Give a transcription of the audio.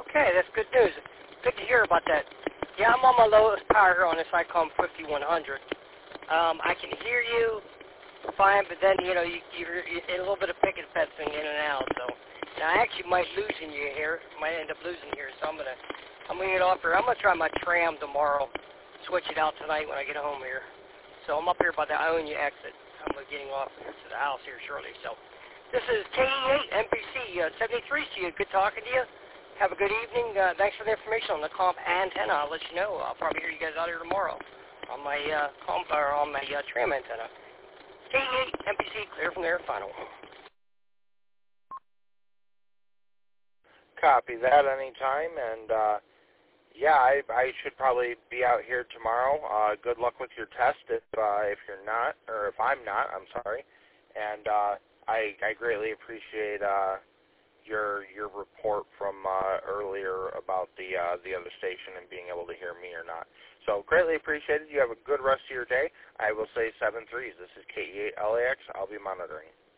Okay, that's good news. Good to hear about that. Yeah, I'm on my lowest power here on this ICOM 5100. I can hear you fine, but then, you're a little bit of picket fencing in and out. So now I actually might end up losing here. So I'm gonna get off here. I'm gonna try my tram tomorrow. Switch it out tonight when I get home here. So I'm up here by the Ionia exit. I'm getting off here to the house here shortly. So this is KE8 MPC 73. See you. Good talking to you. Have a good evening. Thanks for the information on the comp antenna. I'll let you know. I'll probably hear you guys out here tomorrow on my tram antenna. KE8 MPC, clear from there, final. Copy that anytime, and I should probably be out here tomorrow. Good luck with your test if you're not, or if I'm not, I'm sorry. And I greatly appreciate your report from earlier about the other station and being able to hear me or not. So greatly appreciated. You have a good rest of your day. I will say 7-3s. This is KE8 LAX. I'll be monitoring.